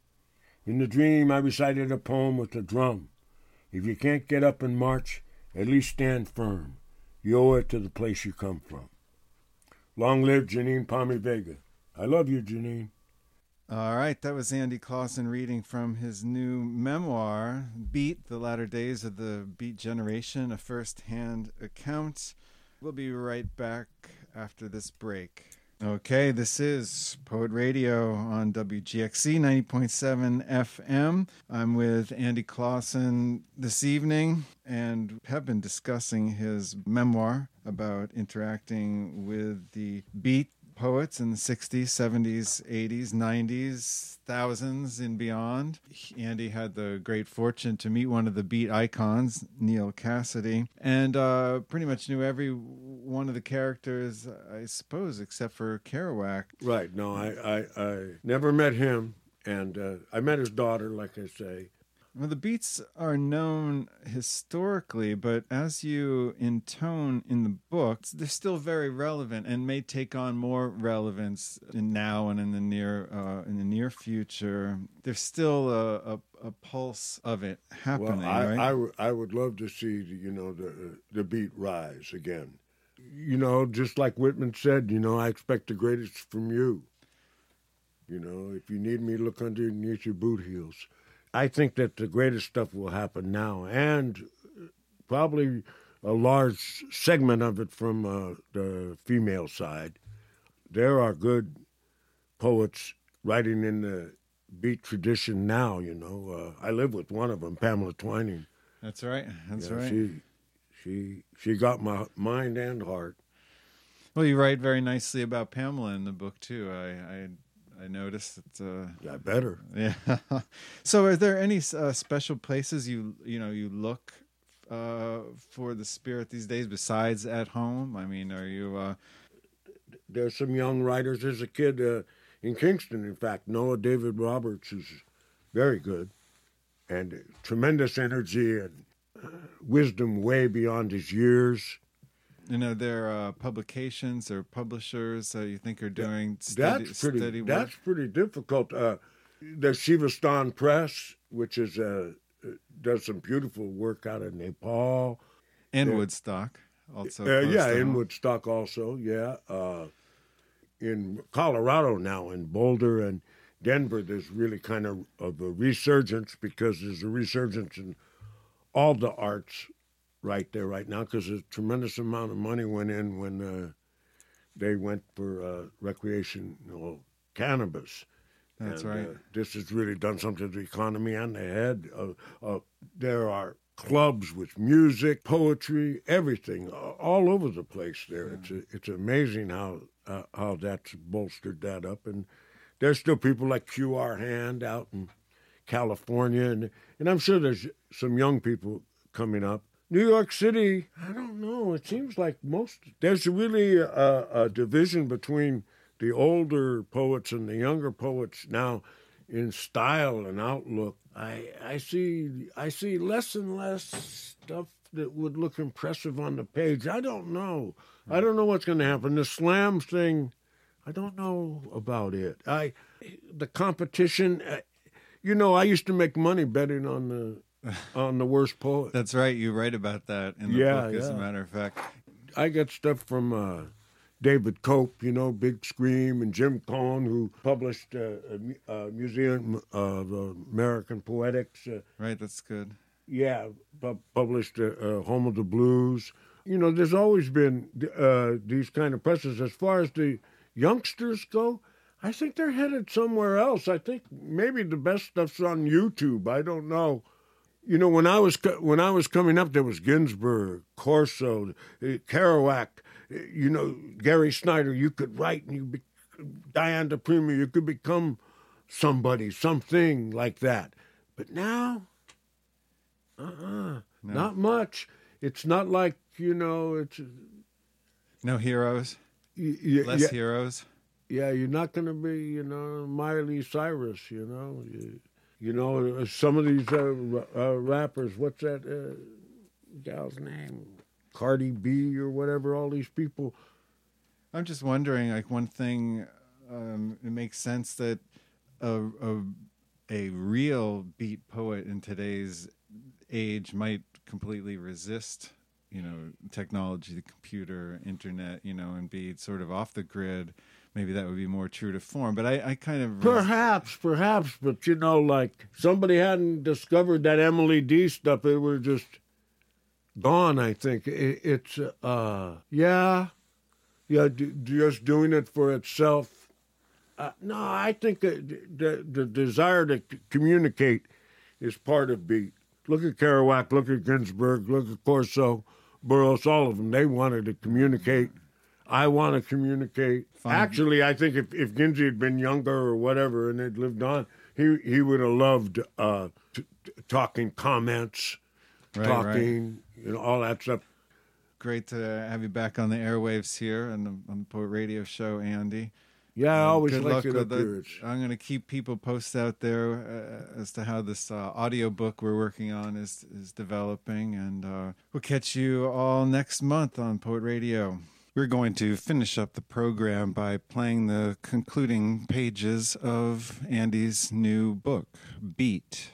In the dream, I recited a poem with a drum. If you can't get up and march, at least stand firm. You owe it to the place you come from. Long live Janine Palmy Vega. I love you, Janine. All right, that was Andy Clausen reading from his new memoir, Beat, The Latter Days of the Beat Generation, a first-hand account. We'll be right back after this break. Okay, this is Poet Radio on W G X C ninety point seven F M. I'm with Andy Clausen this evening and have been discussing his memoir about interacting with the beat poets in the sixties, seventies, eighties, nineties, thousands, and beyond. Andy had the great fortune to meet one of the beat icons, Neal Cassady, and uh, pretty much knew every one of the characters, I suppose, except for Kerouac. Right. No, I, I, I never met him, and uh, I met his daughter, like I say. Well, the beats are known historically, but as you intone in the book, they're still very relevant and may take on more relevance in now and in the near uh, in the near future. There's still a, a, a pulse of it happening. Well, I, right? I, w- I would love to see you know the the beat rise again. You know, just like Whitman said, you know, I expect the greatest from you. You know, if you need me, look underneath your boot heels. I think that the greatest stuff will happen now, and probably a large segment of it from uh, the female side. There are good poets writing in the beat tradition now, you know. Uh, I live with one of them, Pamela Twining. That's right. That's yeah, right. She, she, she got my mind and heart. Well, you write very nicely about Pamela in the book, too. I... I... I noticed that. Uh, yeah, better. Yeah. So, are there any uh, special places you you know you look uh, for the spirit these days besides at home? I mean, are you? Uh... There's some young writers. There's a kid uh, in Kingston, in fact, Noah David Roberts, who's very good and tremendous energy and uh, wisdom way beyond his years. You know, there are uh, publications or publishers that you think are doing that's steady, pretty, steady work? That's pretty difficult. Uh, there's Shivastan Press, which is uh, does some beautiful work out of Nepal. And there, Woodstock, also. Uh, yeah, in home. Woodstock also, yeah. Uh, in Colorado now, in Boulder and Denver, there's really kind of, of a resurgence because there's a resurgence in all the arts right there right now because a tremendous amount of money went in when uh, they went for uh, recreational cannabis. That's and, right. Uh, this has really done something to the economy on the head. Uh, uh, there are clubs with music, poetry, everything, uh, all over the place there. Yeah. It's a, it's amazing how uh, how that's bolstered that up. And there's still people like Q R Hand out in California, and and I'm sure there's some young people coming up. New York City, I don't know. It seems like most there's really a, a division between the older poets and the younger poets now in style and outlook. I I see I see less and less stuff that would look impressive on the page. I don't know. I don't know what's going to happen. The slam thing, I don't know about it. I the competition. Uh, you know, I used to make money betting on the. on the worst poet. That's right. You write about that in the yeah, book, as yeah. a matter of fact. I get stuff from uh, David Cope, you know, Big Scream, and Jim Cohn, who published uh, a, a Museum of uh, American Poetics. Uh, right, that's good. Yeah, pu- published uh, uh, Home of the Blues. You know, there's always been uh, these kind of presses. As far as the youngsters go, I think they're headed somewhere else. I think maybe the best stuff's on YouTube. I don't know. You know, when I was when I was coming up, there was Ginsberg, Corso, Kerouac, you know, Gary Snyder. You could write, and you be, Diane de Prima. You could become somebody, something like that. But now, uh-uh, No. not much. It's not like, you know, it's... No heroes? Y- y- Less yeah, heroes? yeah, you're not going to be, you know, Miley Cyrus, you know. You, you know, some of these uh, uh, rappers, what's that uh, gal's name? Cardi B or whatever, all these people. I'm just wondering, like, one thing, um, it makes sense that a, a, a real beat poet in today's age might completely resist, you know, technology, the computer, internet, you know, and be sort of off the grid. Maybe that would be more true to form. But I, I kind of... Perhaps, perhaps, but, you know, like, somebody hadn't discovered that Emily D stuff, it was just gone, I think. It, it's, uh, yeah, yeah, d- just doing it for itself. Uh, no, I think that the, the desire to c- communicate is part of beat. Look at Kerouac, look at Ginsberg, look at Corso, Burroughs, all of them. They wanted to communicate. I want to communicate. Fine. Actually, I think if, if Ginsey had been younger or whatever and had lived on, he he would have loved uh, t- t- talking comments, Right, talking, you know, all that stuff. Great to have you back on the airwaves here on the, on the Poet Radio Show, Andy. Yeah, I Um, always good liked luck it with up the- here. It's- I'm going to keep people posted out there uh, as to how this uh, audio book we're working on is is developing, and uh, we'll catch you all next month on Poet Radio. We're going to finish up the program by playing the concluding pages of Andy's new book, Beat.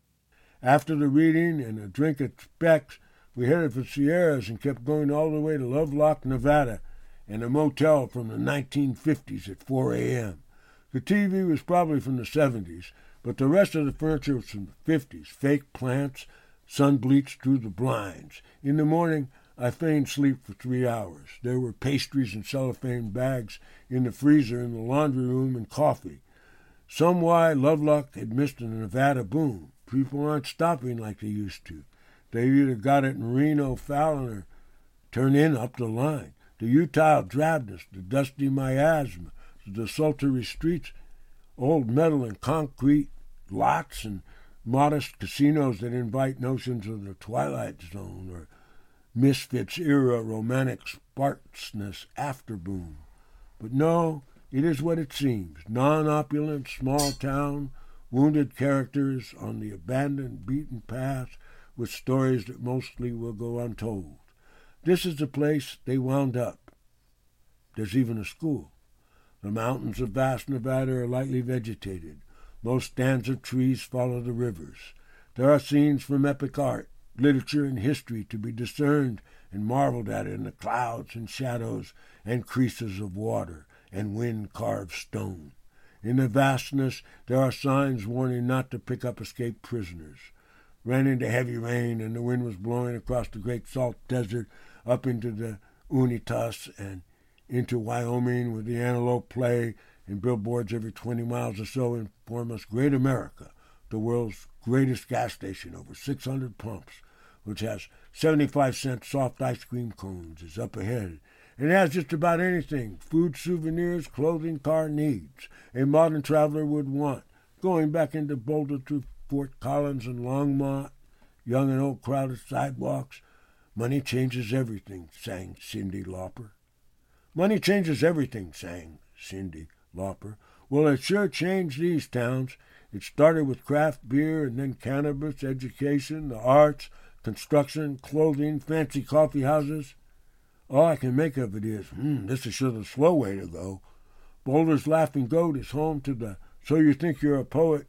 After the reading and a drink at Specs, we headed for Sierras and kept going all the way to Lovelock, Nevada, in a motel from the nineteen fifties at four a.m. The T V was probably from the seventies, but the rest of the furniture was from the fifties, fake plants, sun bleached through the blinds. In the morning, I feigned sleep for three hours. There were pastries and cellophane bags in the freezer in the laundry room and coffee. Some why Lovelock had missed a Nevada boom. People aren't stopping like they used to. They either got it in Reno, Fallon, or turn in up the line. The Utah drabness, the dusty miasma, the desultory streets, old metal and concrete lots, and modest casinos that invite notions of the Twilight Zone or Misfits era romantic sparseness after boom. But no, it is what it seems. Non-opulent, small town, wounded characters on the abandoned, beaten path with stories that mostly will go untold. This is the place they wound up. There's even a school. The mountains of vast Nevada are lightly vegetated. Most stands of trees follow the rivers. There are scenes from epic art, literature, and history to be discerned and marveled at in the clouds and shadows and creases of water and wind-carved stone. In the vastness, there are signs warning not to pick up escaped prisoners. Ran into heavy rain, and the wind was blowing across the great salt desert up into the Unitas and into Wyoming, where the antelope play, and billboards every twenty miles or so inform us Great America, the world's greatest gas station, over six hundred pumps, which has seventy-five cent soft ice cream cones, is up ahead. And it has just about anything, food, souvenirs, clothing, car needs, a modern traveler would want. Going back into Boulder through Fort Collins and Longmont, young and old crowded sidewalks. Money changes everything, sang Cyndi Lauper. Money changes everything, sang Cyndi Lauper. Well, it sure changed these towns. It started with craft beer and then cannabis, education, the arts, construction, clothing, fancy coffee houses. All I can make of it is, hmm, this is sure the slow way to go. Boulder's Laughing Goat is home to the So You Think You're a Poet,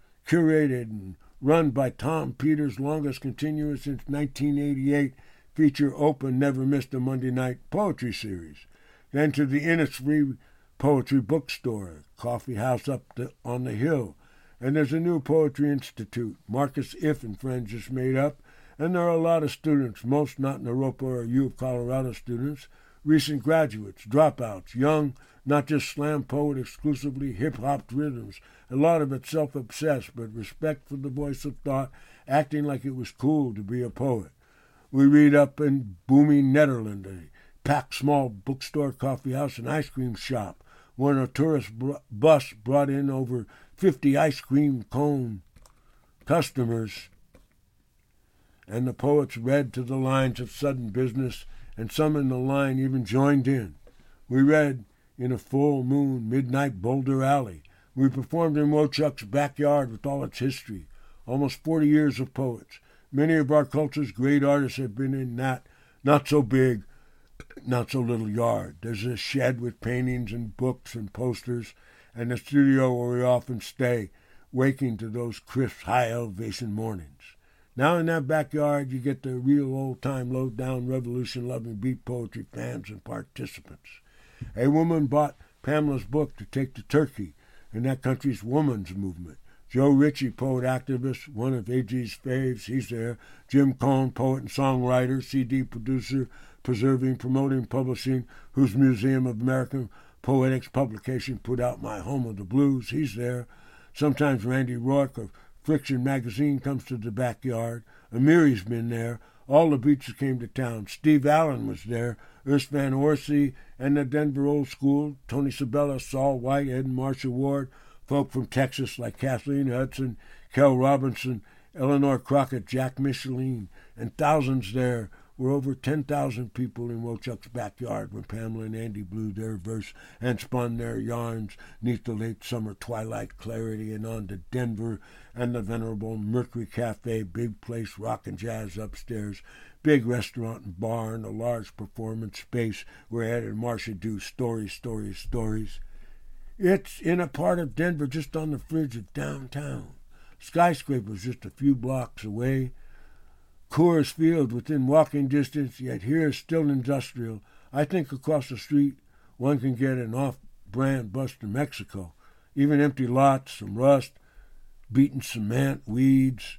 curated and run by Tom Peters, longest continuous since nineteen eighty-eight, feature open, never missed a Monday night poetry series. Then to the Innisfree Poetry Bookstore, coffee house up the, on the hill. And there's a new Poetry Institute, Marcus If and friends just made up, and there are a lot of students, most not Naropa or U of Colorado students, recent graduates, dropouts, young, not just slam poet exclusively, hip-hop rhythms, a lot of it self-obsessed, but respect for the voice of thought, acting like it was cool to be a poet. We read up in booming Nederland, a packed small bookstore, coffee house, and ice cream shop, when a tourist br- bus brought in over fifty ice cream cone customers. And the poets read to the lines of sudden business, and some in the line even joined in. We read in a full moon midnight Boulder Alley. We performed in Wochuck's backyard with all its history, almost forty years of poets. Many of our culture's great artists have been in that not so big, not so little yard. There's a shed with paintings and books and posters, and the studio where we often stay, waking to those crisp, high-elevation mornings. Now in that backyard, you get the real old-time, low-down, revolution-loving beat poetry fans and participants. A woman bought Pamela's book to take to Turkey in that country's women's movement. Joe Ritchie, poet activist, one of A G's faves, he's there. Jim Cohn, poet and songwriter, C D producer, preserving, promoting, publishing, whose Museum of American Poetics publication put out My Home of the Blues, he's there. Sometimes Randy Rourke of Friction magazine comes to the backyard. Amiri's been there. All the beats came to town. Steve Allen was there. Urs Van Orsi and the Denver Old School, Tony Sabella, Saul White, Ed and Marcia Ward, folk from Texas like Kathleen Hudson, Kel Robinson, Eleanor Crockett, Jack Micheline, and thousands there. Were over ten thousand people in Wochuck's backyard when Pamela and Andy blew their verse and spun their yarns neath the late summer twilight clarity and on to Denver and the venerable Mercury Cafe, big place, rock and jazz upstairs, big restaurant and bar, and a large performance space where Ed and Marcia do stories, stories, stories. It's in a part of Denver just on the fringe of downtown. Skyscrapers just a few blocks away. Coors Field within walking distance, yet here still industrial. I think across the street one can get an off-brand bus to Mexico. Even empty lots, some rust, beaten cement, weeds,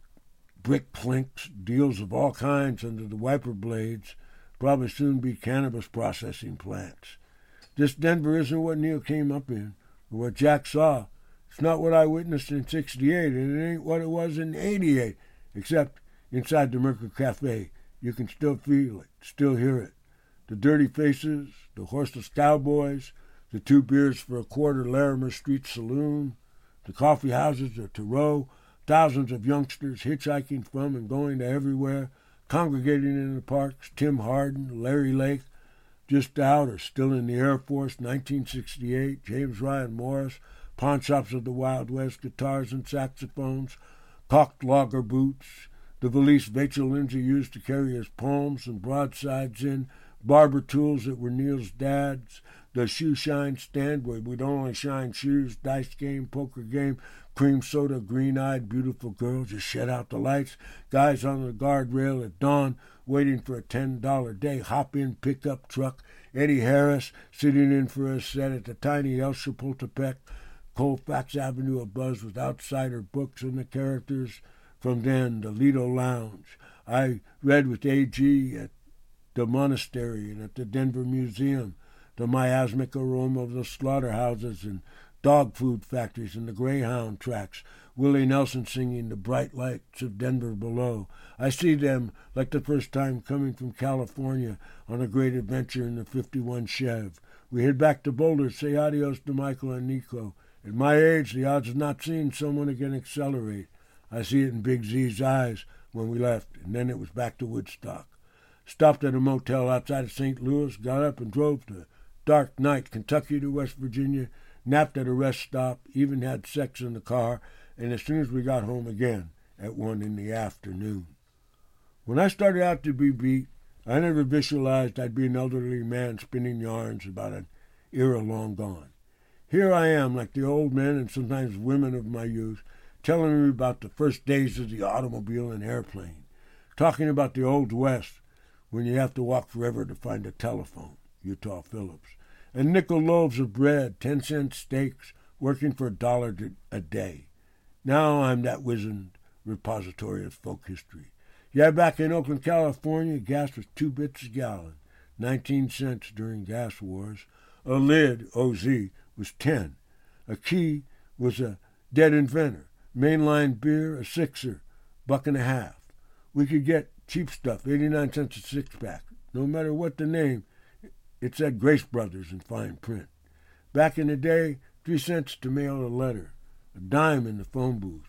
brick clinks, deals of all kinds under the wiper blades. Probably soon be cannabis processing plants. This Denver isn't what Neil came up in, or what Jack saw. It's not what I witnessed in sixty-eight, and it ain't what it was in eighty-eight, except inside the Mercury Cafe, you can still feel it, still hear it. The dirty faces, the horseless cowboys, the two beers for a quarter Larimer Street Saloon, the coffee houses of Thoreau, thousands of youngsters hitchhiking from and going to everywhere, congregating in the parks, Tim Hardin, Larry Lake, just out or still in the Air Force, nineteen sixty-eight, James Ryan Morris, pawn shops of the Wild West, guitars and saxophones, caulked logger boots, the valise Vachel Lindsay used to carry his poems and broadsides in, barber tools that were Neil's dad's, the shoe shine stand where we'd only shine shoes, dice game, poker game, cream soda, green-eyed, beautiful girls just shut out the lights, guys on the guardrail at dawn waiting for a ten dollar day hop-in pickup truck, Eddie Harris sitting in for a set at the tiny El Chapultepec, Colfax Avenue abuzz with outsider books and the characters. From then, the Lido Lounge. I read with A G at the monastery and at the Denver Museum, the miasmic aroma of the slaughterhouses and dog food factories and the Greyhound tracks, Willie Nelson singing the bright lights of Denver below. I see them like the first time coming from California on a great adventure in the fifty-one Chev. We head back to Boulder, say adios to Michael and Nico. At my age, the odds of not seeing someone again accelerate. I see it in Big Z's eyes when we left, and then it was back to Woodstock. Stopped at a motel outside of Saint Louis, got up and drove to Dark Night, Kentucky to West Virginia, napped at a rest stop, even had sex in the car, and as soon as we got home again, at one in the afternoon. When I started out to be beat, I never visualized I'd be an elderly man spinning yarns about an era long gone. Here I am, like the old men and sometimes women of my youth, telling me about the first days of the automobile and airplane, talking about the Old West, when you have to walk forever to find a telephone, Utah Phillips, and nickel loaves of bread, ten-cent steaks, working for a dollar a day. Now I'm that wizened repository of folk history. Yeah, back in Oakland, California, gas was two bits a gallon, nineteen cents during gas wars. A lid, O Z, was ten. A key was a dead inventor. Mainline beer, a sixer, buck and a half. We could get cheap stuff, eighty-nine cents a six-pack. No matter what the name, it said Grace Brothers in fine print. Back in the day, three cents to mail a letter, a dime in the phone booth.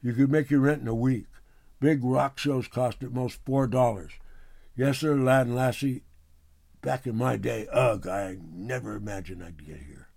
You could make your rent in a week. Big rock shows cost at most four dollars. Yes, sir, lad and lassie, back in my day, ugh, I never imagined I'd get here.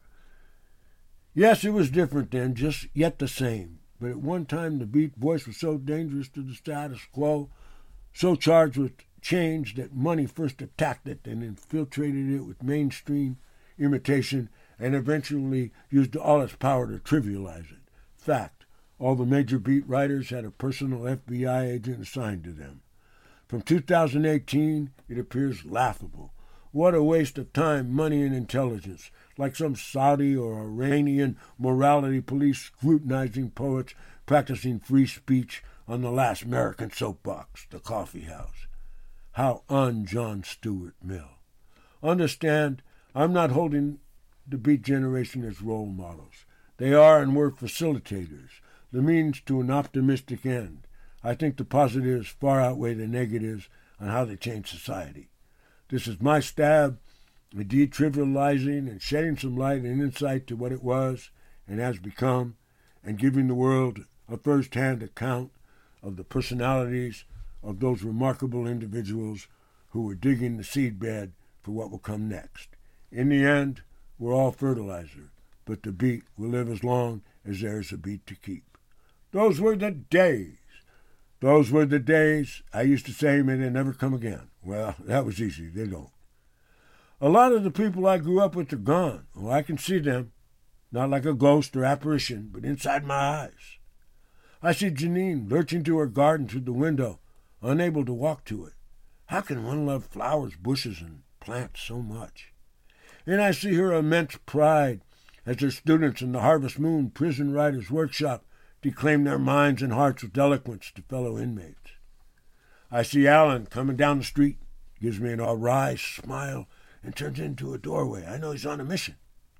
Yes, it was different then, just yet the same. But at one time the beat voice was so dangerous to the status quo, so charged with change that money first attacked it and infiltrated it with mainstream imitation and eventually used all its power to trivialize it. Fact, all the major beat writers had a personal F B I agent assigned to them. From two thousand eighteen, it appears laughable. What a waste of time, money, and intelligence, like some Saudi or Iranian morality police scrutinizing poets practicing free speech on the last American soapbox, the coffee house. How un-John Stuart Mill. Understand, I'm not holding the beat generation as role models. They are and were facilitators, the means to an optimistic end. I think the positives far outweigh the negatives on how they change society. This is my stab at detrivializing and shedding some light and insight to what it was and has become, and giving the world a first-hand account of the personalities of those remarkable individuals who were digging the seedbed for what will come next. In the end, we're all fertilizer, but the beat will live as long as there is a beat to keep. Those were the days. Those were the days. I used to say, may they never come again. Well, that was easy. They don't. A lot of the people I grew up with are gone. Oh, I can see them. Not like a ghost or apparition, but inside my eyes. I see Janine lurching to her garden through the window, unable to walk to it. How can one love flowers, bushes, and plants so much? And I see her immense pride as her students in the Harvest Moon Prison Writers' Workshop declaim their minds and hearts with eloquence to fellow inmates. I see Alan coming down the street, gives me an awry smile, and turns into a doorway. I know he's on a mission.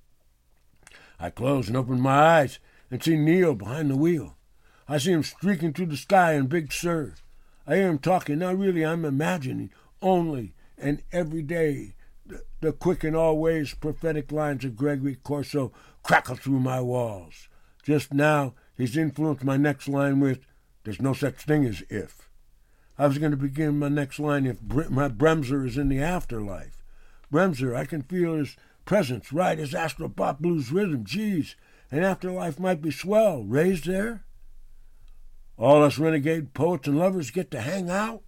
I close and open my eyes and see Neil behind the wheel. I see him streaking through the sky in Big Sur. I hear him talking. Now really I'm imagining only and every day the, the quick and always prophetic lines of Gregory Corso crackle through my walls. Just now he's influenced my next line with, there's no such thing as if. I was going to begin my next line, if Bre- my Bremser is in the afterlife. Bremser, I can feel his presence, right, his Astro Pop Blues rhythm, geez, and afterlife might be swell, raised there. All us renegade poets and lovers get to hang out.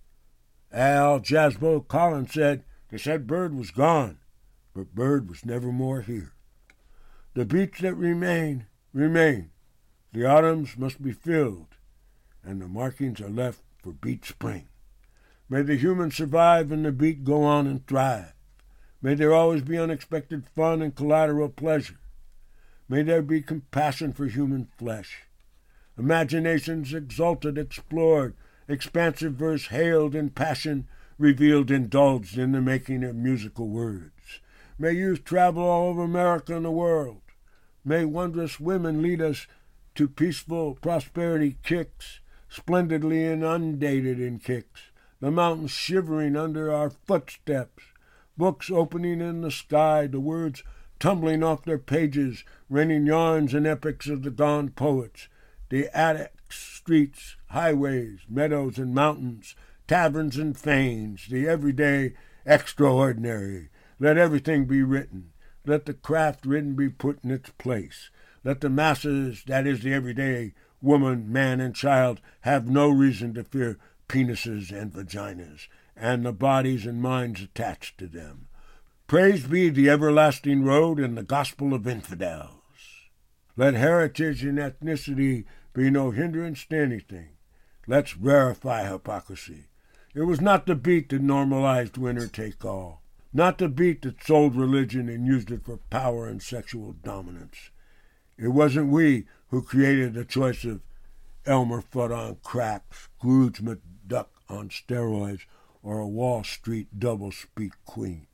Al Jazzbo Collins said, they said Bird was gone, but Bird was never more here. The beats that remain, remain. The autumns must be filled, and the markings are left for beat spring. May the human survive and the beat go on and thrive. May there always be unexpected fun and collateral pleasure. May there be compassion for human flesh. Imaginations exalted, explored, expansive verse hailed in passion, revealed, indulged in the making of musical words. May youth travel all over America and the world. May wondrous women lead us to peaceful prosperity kicks, splendidly inundated in kicks, the mountains shivering under our footsteps, books opening in the sky, the words tumbling off their pages, raining yarns and epics of the gone poets, the attics, streets, highways, meadows and mountains, taverns and fanes, the everyday extraordinary. Let everything be written. Let the craft written be put in its place. Let the masses, that is the everyday woman, man, and child, have no reason to fear penises and vaginas, and the bodies and minds attached to them. Praise be the everlasting road and the gospel of infidels. Let heritage and ethnicity be no hindrance to anything. Let's rarefy hypocrisy. It was not the beat that normalized winner-take-all, not the beat that sold religion and used it for power and sexual dominance. It wasn't we who created the choice of Elmer Fudd on crack, Scrooge McDuck on steroids, or a Wall Street double-speak queen.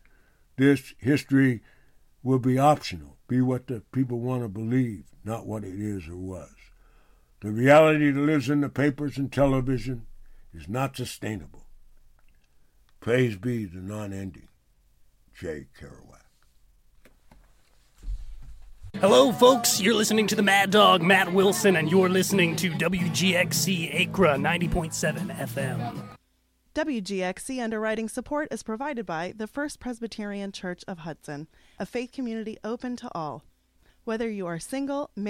This history will be optional, be what the people want to believe, not what it is or was. The reality that lives in the papers and television is not sustainable. Praise be the non-ending Jay Kerouac. Hello, folks. You're listening to the Mad Dog, Matt Wilson, and you're listening to W G X C Acra ninety point seven F M. W G X C underwriting support is provided by the First Presbyterian Church of Hudson, a faith community open to all. Whether you are single, married,